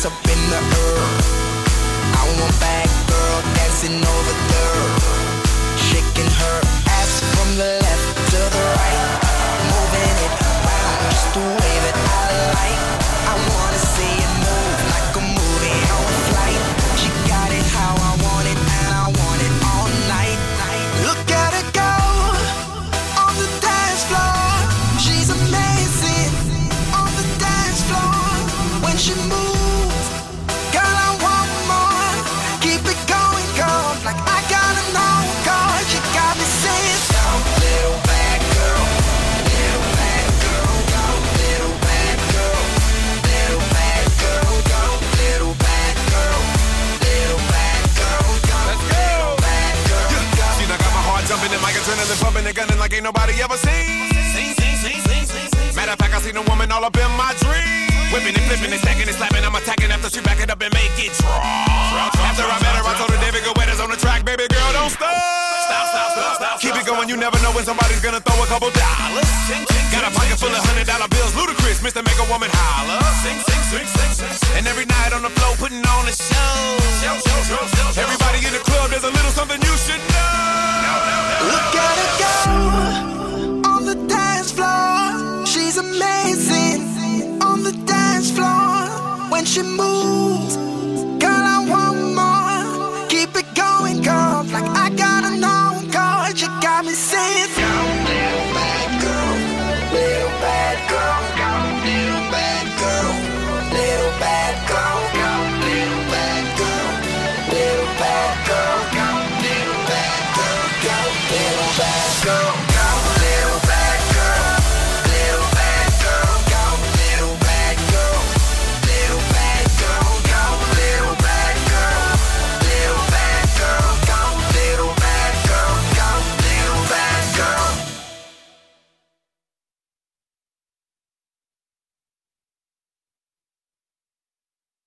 hands up in the air. I want bad girl dancing over there, shaking her ass from the left to the right, moving it around just the way that I like. I wanna see it move like a movie on a flight. She got it how I want it, and I want it all night. Look at her go on the dance floor. She's amazing on the dance floor. When she moves, girl, I want more. Keep it going, girl, like I gotta know, girl. You got me saying, go, little bad girl, little bad girl, go, little bad girl, little bad girl, go, little bad girl, little bad girl, go. Let's go, little bad girl, go. See, I got my heart jumping and mic adrenaline pumping and gunning like ain't nobody ever seen. Matter of fact, I seen a woman all up in my dream. Whipping and flipping and stacking and slapping, I'm attacking after she back it up and make it drop. After I met her, I told her David Guetta's on the track, baby girl, don't stop. Keep it going, you never know when somebody's gonna throw a couple dollars. Got a pocket full of $100 bills, ludicrous, Mr. Make a Woman Holler. And every night on the floor, putting on a show. Everybody in the club, there's a little something you should know. Look at her go on the dance floor. She's amazing on the dance floor. When she moves, girl, I want more. Keep it going, girl, like I gotta know, girl. You got me saying, go, little bad girl, little bad girl, go, little bad girl, little bad girl, go, little bad girl, little bad girl, go, little bad girl, go, little bad girl, go.